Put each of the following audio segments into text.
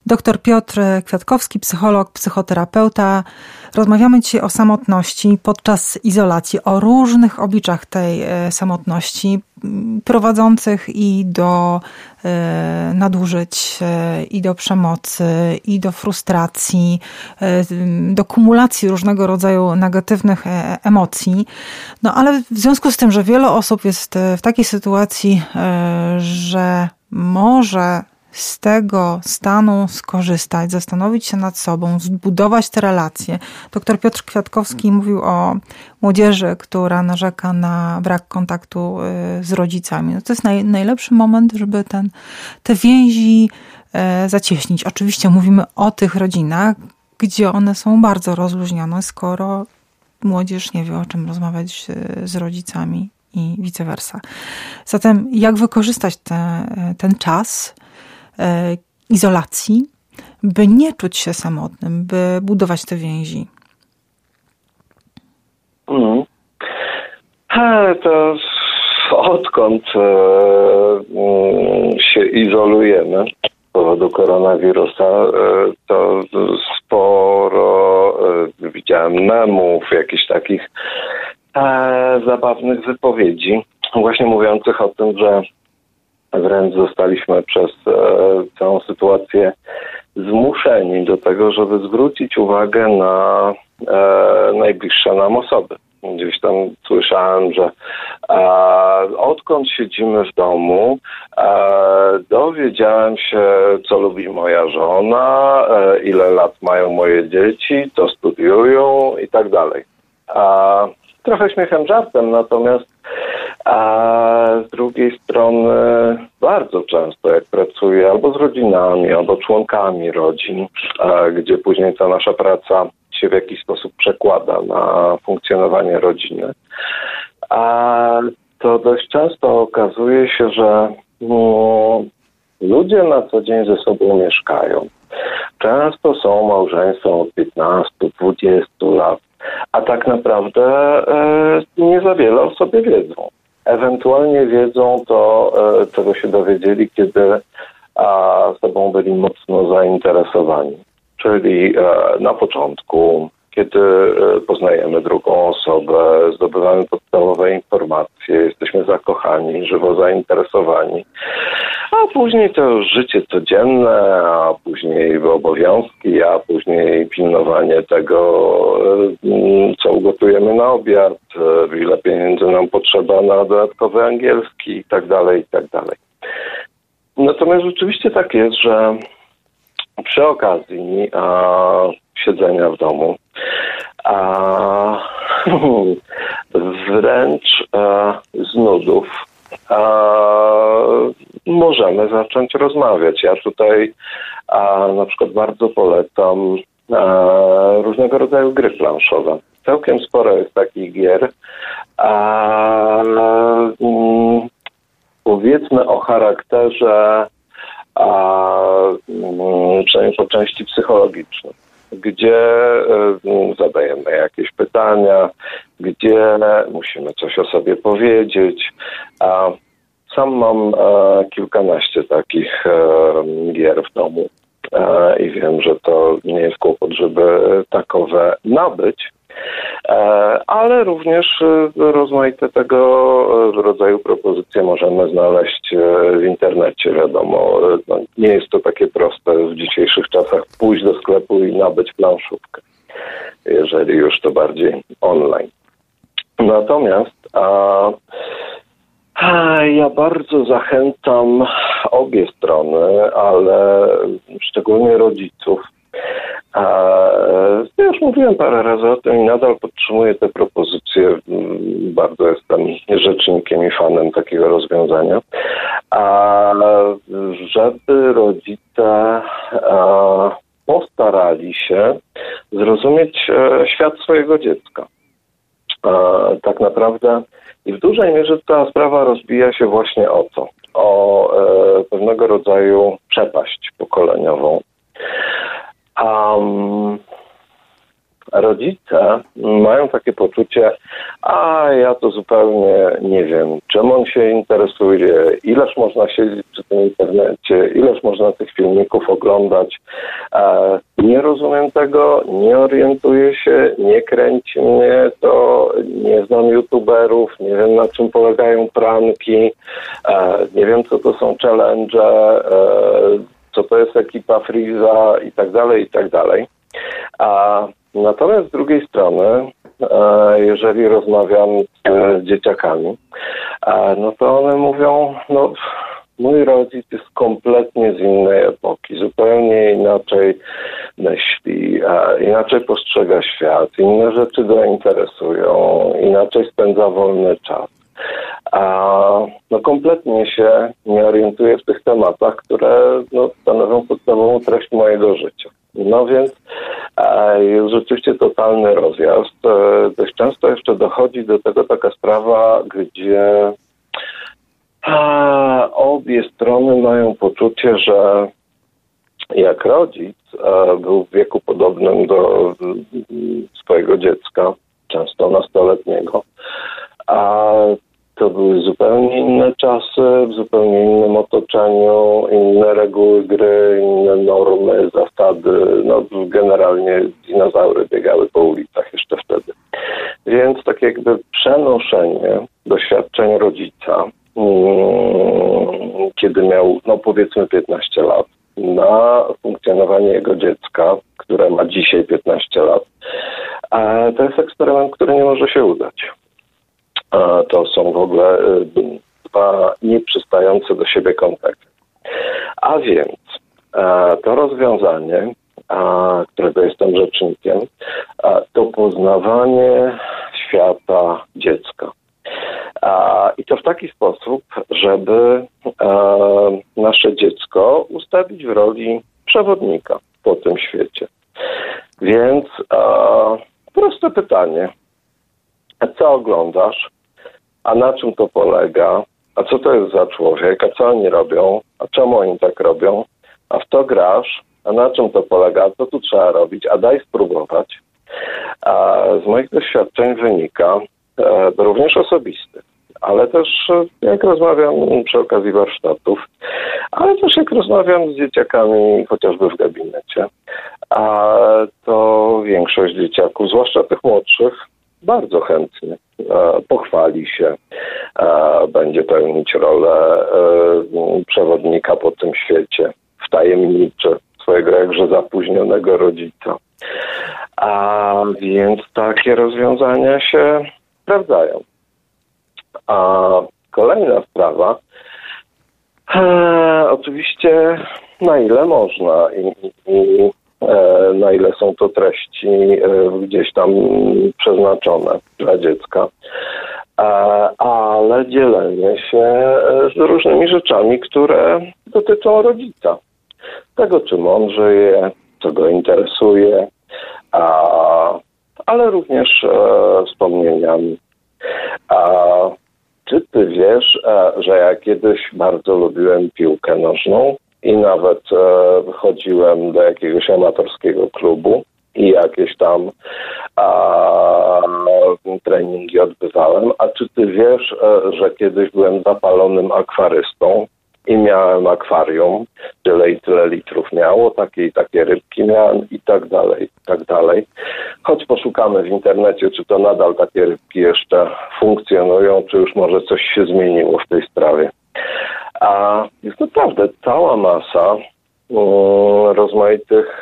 Dr Piotr Kwiatkowski, psycholog, psychoterapeuta. Rozmawiamy dzisiaj o samotności podczas izolacji, o różnych obliczach tej samotności, prowadzących i do nadużyć, i do przemocy, i do frustracji, do kumulacji różnego rodzaju negatywnych emocji. No ale w związku z tym, że wiele osób jest w takiej sytuacji, że może z tego stanu skorzystać, zastanowić się nad sobą, zbudować te relacje. Dr Piotr Kwiatkowski mówił o młodzieży, która narzeka na brak kontaktu z rodzicami. No to jest najlepszy moment, żeby te więzi zacieśnić. Oczywiście mówimy o tych rodzinach, gdzie one są bardzo rozluźnione, skoro młodzież nie wie, o czym rozmawiać z rodzicami i vice versa. Zatem jak wykorzystać ten czas izolacji, by nie czuć się samotnym, by budować te więzi? To odkąd się izolujemy z powodu koronawirusa, to sporo widziałem memów, jakichś takich zabawnych wypowiedzi, właśnie mówiących o tym, że wręcz zostaliśmy przez całą sytuację zmuszeni do tego, żeby zwrócić uwagę na najbliższe nam osoby. Gdzieś tam słyszałem, że odkąd siedzimy w domu, dowiedziałem się, co lubi moja żona, ile lat mają moje dzieci, co studiują i tak dalej. Trochę śmiechem, żartem, natomiast z drugiej strony bardzo często, jak pracuję albo z rodzinami, albo członkami rodzin, gdzie później ta nasza praca się w jakiś sposób przekłada na funkcjonowanie rodziny, to dość często okazuje się, że ludzie na co dzień ze sobą mieszkają. Często są małżeństwem od 15-20 lat, a tak naprawdę nie za wiele o sobie wiedzą. Ewentualnie wiedzą to, czego się dowiedzieli, kiedy sobą byli mocno zainteresowani. Czyli na początku, kiedy poznajemy drugą osobę, zdobywamy podstawowe informacje, jesteśmy zakochani, żywo zainteresowani, a później to już życie codzienne, a później obowiązki, a później pilnowanie tego, co ugotujemy na obiad, ile pieniędzy nam potrzeba na dodatkowy angielski i tak dalej, i tak dalej. Natomiast rzeczywiście tak jest, że przy okazji siedzenia w domu wręcz z nudów możemy zacząć rozmawiać. Ja tutaj na przykład bardzo polecam różnego rodzaju gry planszowe. Całkiem sporo jest takich gier, powiedzmy o charakterze przynajmniej po części psychologicznym, gdzie zadajemy jakieś pytania, gdzie musimy coś o sobie powiedzieć. Sam mam kilkanaście takich gier w domu i wiem, że to nie jest kłopot, żeby takowe nabyć, ale również rozmaite tego rodzaju propozycje możemy znaleźć w internecie. Wiadomo, nie jest to takie proste w dzisiejszych czasach pójść do sklepu i nabyć planszówkę, jeżeli już to bardziej online. Natomiast ja bardzo zachęcam obie strony, ale szczególnie rodziców. Ja już mówiłem parę razy o tym i nadal podtrzymuję te propozycje. Bardzo jestem rzecznikiem i fanem takiego rozwiązania. Żeby rodzice postarali się zrozumieć świat swojego dziecka. Tak naprawdę i w dużej mierze ta sprawa rozbija się właśnie o to, o pewnego rodzaju przepaść pokoleniową. rodzice mają takie poczucie, a ja to zupełnie nie wiem, czym on się interesuje, ileż można siedzieć przy tym internecie, ileż można tych filmików oglądać. Nie rozumiem tego, nie orientuję się, nie kręci mnie to, nie znam youtuberów, nie wiem, na czym polegają pranki, nie wiem, co to są challenge, co to jest ekipa Freeza i tak dalej, i tak dalej. Natomiast z drugiej strony, jeżeli rozmawiam z dzieciakami, no to one mówią, no mój rodzic jest kompletnie z innej epoki, zupełnie inaczej myśli, inaczej postrzega świat, inne rzeczy go interesują, inaczej spędza wolny czas. No kompletnie się nie orientuję w tych tematach, które stanowią podstawową treść mojego życia. No więc jest rzeczywiście totalny rozjazd. Dość często jeszcze dochodzi do tego taka sprawa, gdzie obie strony mają poczucie, że jak rodzic był w wieku podobnym do swojego dziecka, często nastoletniego, to były zupełnie inne czasy, w zupełnie innym otoczeniu, inne reguły gry, inne normy, zasady. No generalnie dinozaury biegały po ulicach jeszcze wtedy. Więc tak jakby przenoszenie doświadczeń rodzica, kiedy miał, powiedzmy 15 lat, na funkcjonowanie jego dziecka, które ma dzisiaj 15 lat, to jest eksperyment, który nie może się udać. To są w ogóle dwa nieprzystające do siebie konteksty. A więc to rozwiązanie, którego jestem rzecznikiem, to poznawanie świata dziecka. I to w taki sposób, żeby nasze dziecko ustawić w roli przewodnika po tym świecie. Więc proste pytanie. Co oglądasz? A na czym to polega? A co to jest za człowiek? A co oni robią? A czemu oni tak robią? A w to grasz? A na czym to polega? A co tu trzeba robić? A daj spróbować. A z moich doświadczeń wynika, również osobistych, ale też jak rozmawiam przy okazji warsztatów, ale też jak rozmawiam z dzieciakami chociażby w gabinecie, to większość dzieciaków, zwłaszcza tych młodszych, bardzo chętnie pochwali się, będzie pełnić rolę przewodnika po tym świecie, wtajemniczy swojego jakże zapóźnionego rodzica. Więc takie rozwiązania się sprawdzają. A kolejna sprawa, oczywiście na ile można i na ile są to treści gdzieś tam przeznaczone dla dziecka, ale dzielenie się z różnymi rzeczami, które dotyczą rodzica. Tego, czym on żyje, co go interesuje, ale również wspomnieniami. Czy ty wiesz, że ja kiedyś bardzo lubiłem piłkę nożną i nawet chodziłem do jakiegoś amatorskiego klubu i jakieś tam treningi odbywałem. A czy ty wiesz, że kiedyś byłem zapalonym akwarystą i miałem akwarium, tyle i tyle litrów miało, takie i takie rybki miałem i tak dalej, i tak dalej. Choć poszukamy w internecie, czy to nadal takie rybki jeszcze funkcjonują, czy już może coś się zmieniło w tej sprawie. A jest naprawdę cała masa rozmaitych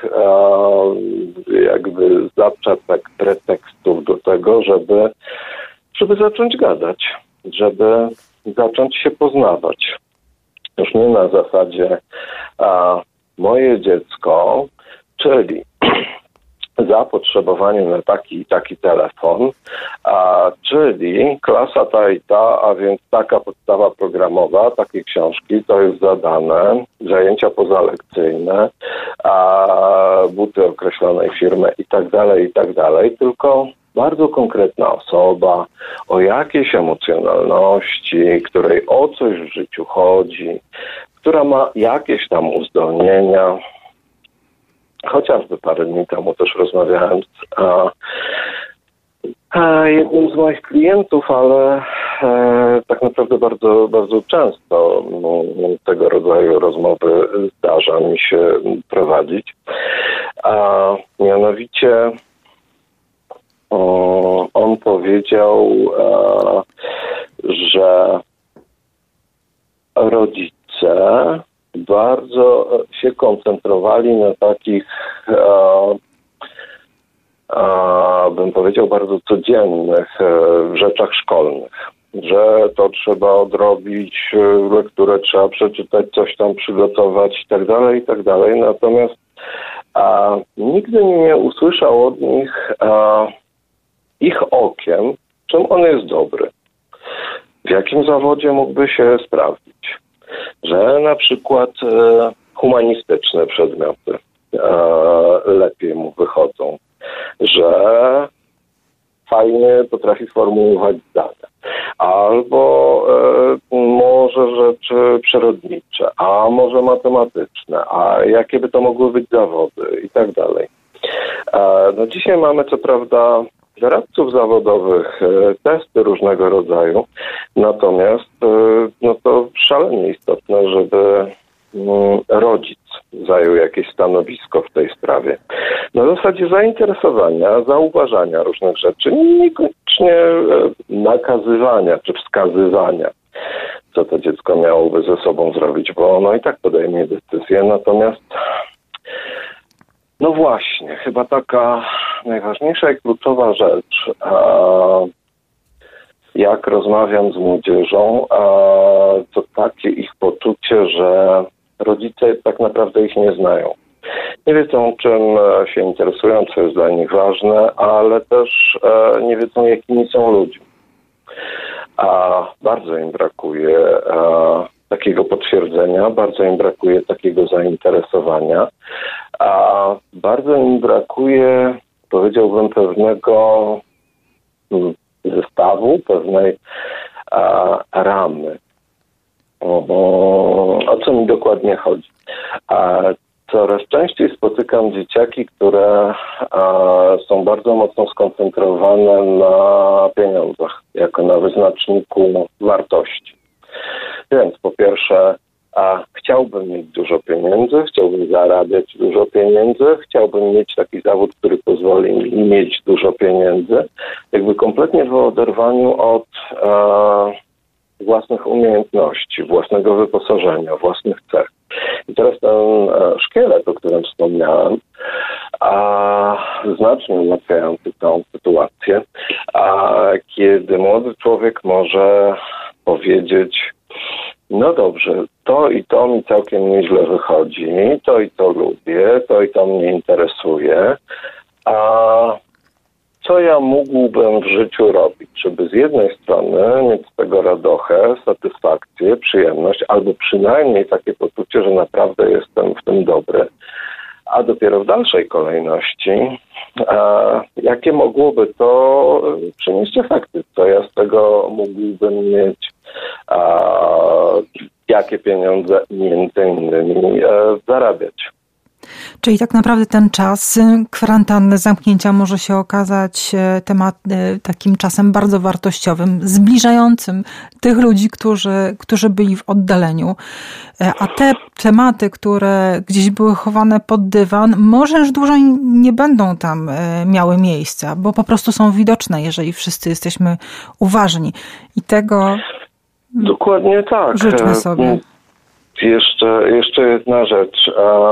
jakby zaczepek, pretekstów do tego, żeby zacząć gadać, żeby zacząć się poznawać. Już nie na zasadzie moje dziecko, czyli zapotrzebowanie na taki i taki telefon, czyli klasa ta i ta, a więc taka podstawa programowa, takie książki, to jest zadane, zajęcia pozalekcyjne, buty określonej firmy i tak dalej, tylko bardzo konkretna osoba, o jakiejś emocjonalności, której o coś w życiu chodzi, która ma jakieś tam uzdolnienia. Chociażby parę dni temu też rozmawiałem jednym z moich klientów, ale tak naprawdę bardzo, bardzo często tego rodzaju rozmowy zdarza mi się prowadzić. A mianowicie on powiedział, że rodzice bardzo się koncentrowali na takich, bym powiedział, bardzo codziennych rzeczach szkolnych, że to trzeba odrobić, lekturę trzeba przeczytać, coś tam przygotować i tak dalej. Natomiast nigdy nie usłyszał od nich ich okiem, czym on jest dobry, w jakim zawodzie mógłby się sprawdzić, że na przykład humanistyczne przedmioty lepiej mu wychodzą, że fajnie potrafi formułować zdania, albo może rzeczy przyrodnicze, a może matematyczne, a jakie by to mogły być zawody i tak dalej. No dzisiaj mamy co prawda doradców zawodowych, testy różnego rodzaju, natomiast no to szalenie istotne, żeby rodzic zajął jakieś stanowisko w tej sprawie. Na zasadzie zainteresowania, zauważania różnych rzeczy, niekoniecznie nakazywania czy wskazywania, co to dziecko miałoby ze sobą zrobić, bo ono i tak podejmie decyzję. Natomiast no właśnie, chyba taka najważniejsza i kluczowa rzecz, jak rozmawiam z młodzieżą, to takie ich poczucie, że rodzice tak naprawdę ich nie znają. Nie wiedzą, czym się interesują, co jest dla nich ważne, ale też nie wiedzą, jakimi są ludźmi. Bardzo im brakuje takiego potwierdzenia, bardzo im brakuje takiego zainteresowania, bardzo im brakuje, powiedziałbym, pewnego zestawu, pewnej ramy. O co mi dokładnie chodzi? Coraz częściej spotykam dzieciaki, które są bardzo mocno skoncentrowane na pieniądzach, jako na wyznaczniku wartości. Więc po pierwsze, chciałbym mieć dużo pieniędzy, chciałbym zarabiać dużo pieniędzy, chciałbym mieć taki zawód, który pozwoli mi mieć dużo pieniędzy. Jakby kompletnie w oderwaniu od własnych umiejętności, własnego wyposażenia, własnych cech. I teraz ten szkielet, o którym wspomniałem, znacznie ułatwiający tą sytuację, kiedy młody człowiek może powiedzieć: no dobrze, to i to mi całkiem nieźle wychodzi, to i to lubię, to i to mnie interesuje, co ja mógłbym w życiu robić, żeby z jednej strony mieć z tego radochę, satysfakcję, przyjemność, albo przynajmniej takie poczucie, że naprawdę jestem w tym dobry, a dopiero w dalszej kolejności, jakie mogłoby to przynieść efekty, co ja z tego mógłbym mieć, jakie pieniądze między innymi zarabiać. Czyli tak naprawdę ten czas kwarantanny, zamknięcia może się okazać takim czasem bardzo wartościowym, zbliżającym tych ludzi, którzy byli w oddaleniu. A te tematy, które gdzieś były chowane pod dywan, może już dłużej nie będą tam miały miejsca, bo po prostu są widoczne, jeżeli wszyscy jesteśmy uważni. I tego dokładnie tak. Życzmy sobie. Jeszcze jedna rzecz.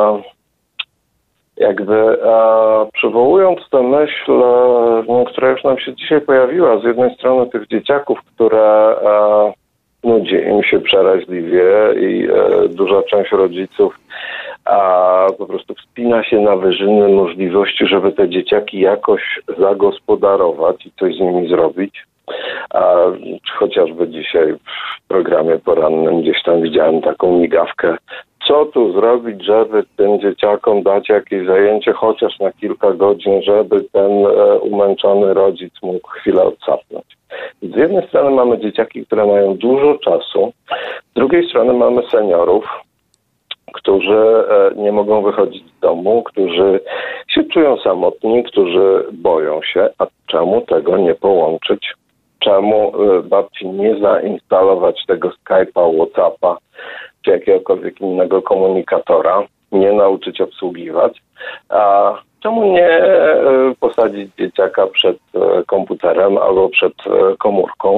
Przywołując tę myśl, która już nam się dzisiaj pojawiła, z jednej strony tych dzieciaków, które nudzi im się przeraźliwie i duża część rodziców po prostu wspina się na wyżyny możliwości, żeby te dzieciaki jakoś zagospodarować i coś z nimi zrobić. Chociażby dzisiaj w programie porannym gdzieś tam widziałem taką migawkę, co tu zrobić, żeby tym dzieciakom dać jakieś zajęcie chociaż na kilka godzin, żeby ten umęczony rodzic mógł chwilę odsapnąć. Z jednej strony mamy dzieciaki, które mają dużo czasu, z drugiej strony mamy seniorów, którzy nie mogą wychodzić z domu, którzy się czują samotni, którzy boją się, a czemu tego nie połączyć? Czemu babci nie zainstalować tego Skype'a, WhatsAppa czy jakiegokolwiek innego komunikatora, nie nauczyć obsługiwać, a czemu nie posadzić dzieciaka przed komputerem albo przed komórką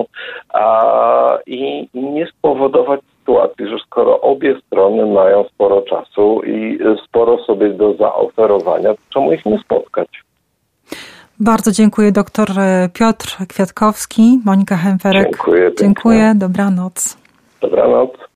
i nie spowodować sytuacji, że skoro obie strony mają sporo czasu i sporo sobie do zaoferowania, to czemu ich nie spotkać? Bardzo dziękuję. Dr Piotr Kwiatkowski, Monika Hemferek. Dziękuję. Dziękuję. Dobranoc. Dobranoc.